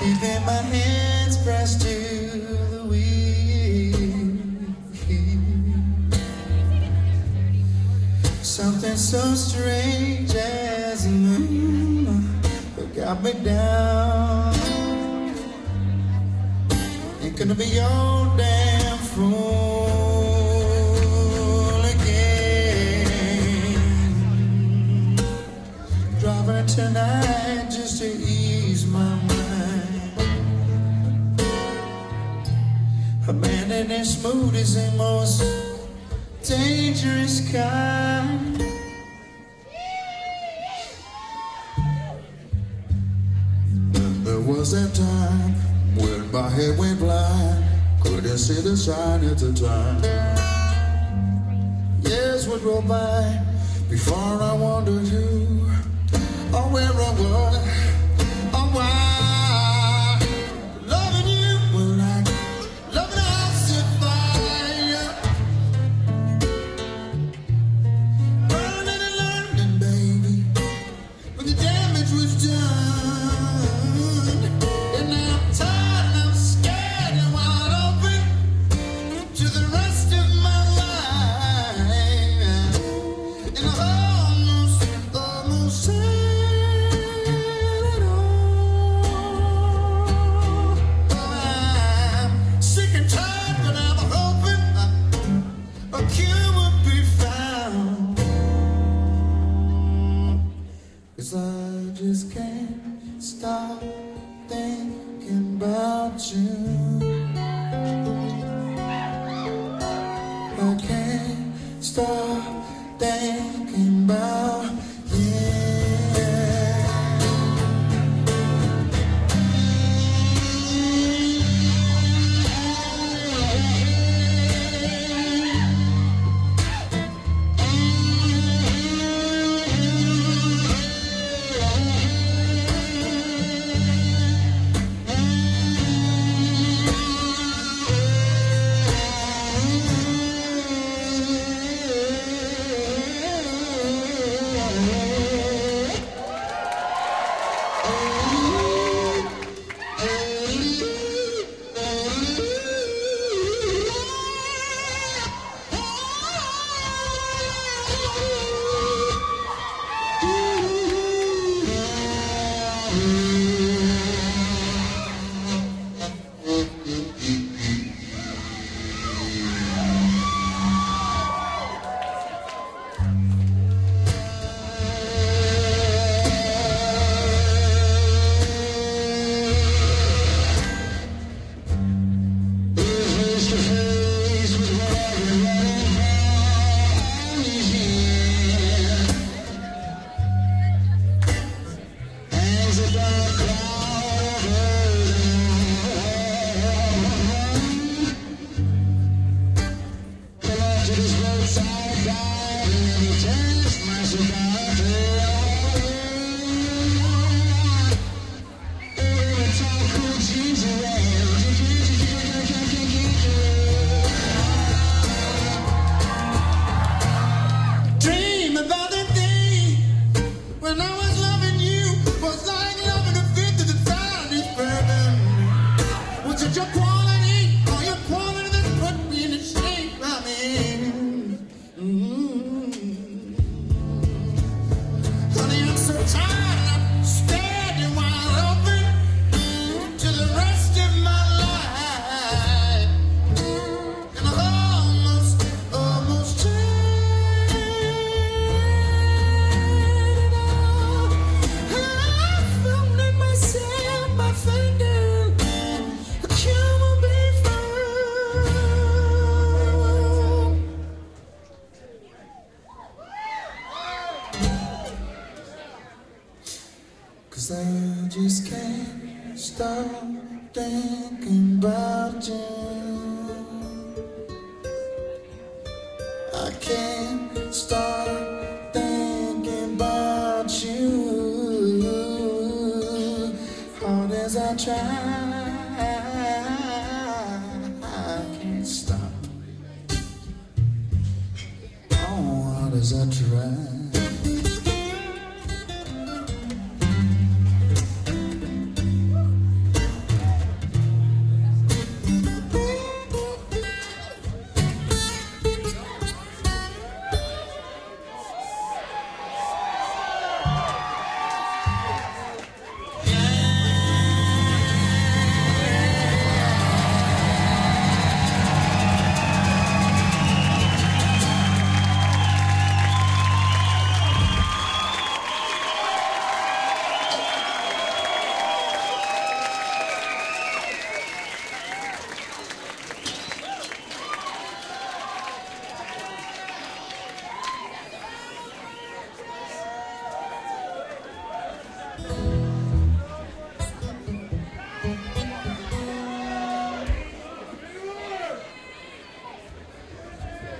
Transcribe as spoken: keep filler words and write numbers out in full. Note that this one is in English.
keeping my hands pressed to the wheel. Something so strange as a moon that got me down. Ain't gonna be your damn fool again. Driving tonight just to ease my mind. A man in his mood is the most dangerous kind. Then there was that time when my head went blind, couldn't see the sign at the time. Years would roll by before I wondered who or where I was or why. Loving you was like loving a house on fire, burning and learning, baby, when the damage was done. And now I'm tired and I'm scared and wide open to the rest of my life. And I've almost, almost said it all. I'm sick and tired, but I'm hoping a cure will be found. 'Cause I just can't stop thinking about you. I can't stop thinking about you. Dream about the day when I was loving you, was like loving a fifth of the finest bourbon. Was it your quality or your quality that put me in the shape I'm in? Mm-hmm. Honey, I'm so tired, I'm scared and wide open to the rest of my life. And I've almost, almost tried it all. I've found in myself, my finger, a cure will be found. 'Cause I just can't stop thinking about you. I can't stop thinking about you. Hard as I try, I can't stop. Oh, hard as I try. Thank you.